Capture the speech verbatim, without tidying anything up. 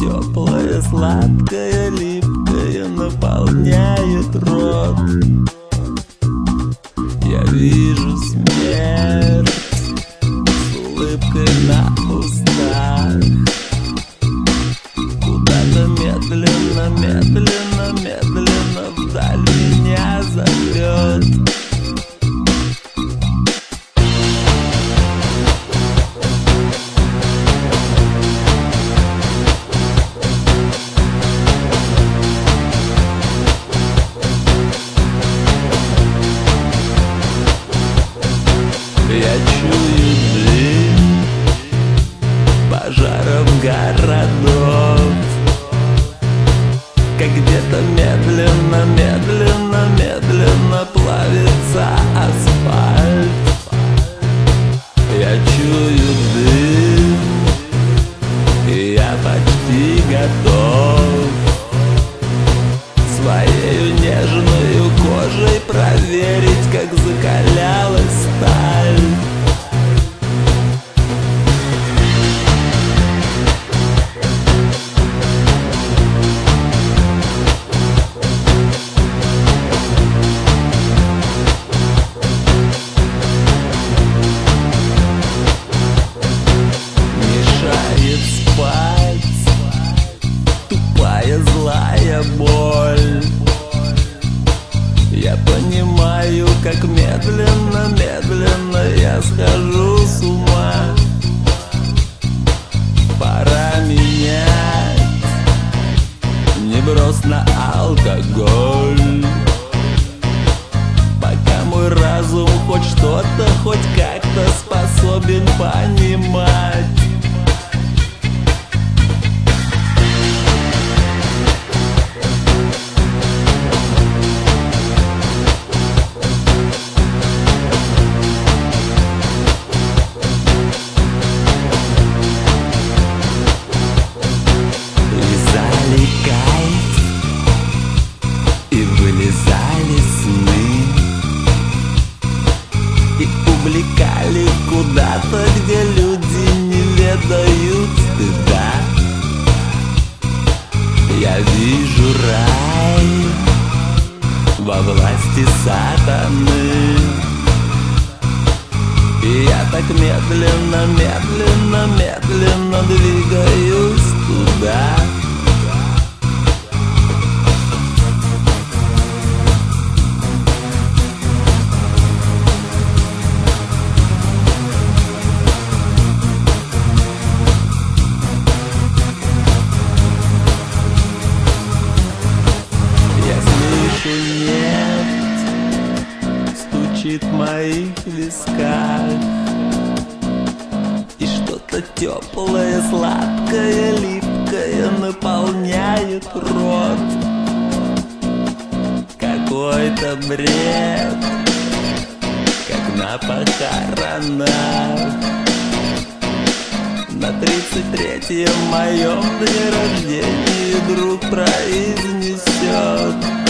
теплое, сладкое, липкое наполняет рот. Я вижу смерть с улыбкой на устах. Куда-то медленно, медленно, медленно вдаль меня зовет. Я чую дым пожаров городов, как где-то медленно, медленно, медленно плавится асфальт. Я чую дым, и я почти готов своею нежною кожей проверить, как закалялась сталь. Мешает спать тупая злая боль. Я понимаю, как медленно, медленно я схожу с ума. Пора менять неброс на алкоголь, пока мой разум хоть что-то, хоть как-то способен понимать. И вылезали сны, и увлекали куда-то, где люди не ведают стыда. Я вижу рай во власти сатаны, и я так медленно, медленно, медленно двигаюсь туда. Нефть стучит в моих висках, и что-то теплое, сладкое, липкое наполняет рот. Какой-то бред, как на похоронах. На тридцать третьем моем дне рождения друг произнесет: